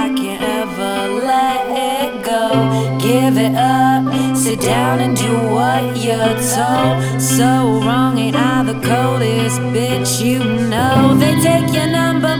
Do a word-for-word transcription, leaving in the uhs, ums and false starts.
I can't ever let it go. Give it up, sit down and do what you're told. So wrong, ain't I the coldest bitch you know? They take your number